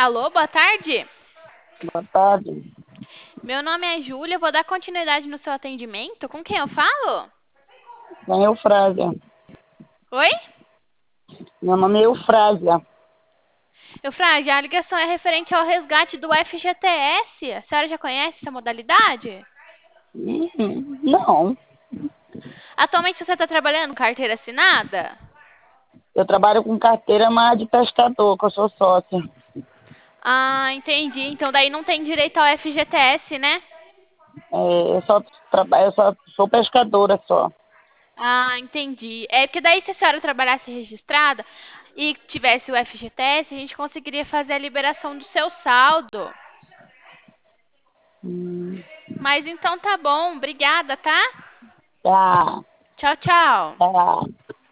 Alô, boa tarde. Boa tarde. Meu nome é Júlia, eu vou dar continuidade no seu atendimento. Com quem eu falo? Quem é Eufrásia? Oi? Meu nome é Eufrásia. Eufrásia, a ligação é referente ao resgate do FGTS. A senhora já conhece essa modalidade? Não, Atualmente você está trabalhando carteira assinada? eu trabalho com carteira, mas de pescador, que eu sou sócia. Ah, entendi. Então daí não tem direito ao FGTS, né? Eu só sou pescadora só. Ah, entendi. É porque daí se a senhora trabalhasse registrada e tivesse o FGTS, a gente conseguiria fazer a liberação do seu saldo. Hum, Mas então tá bom, obrigada, tá? tá, Tchau, tchau. tá.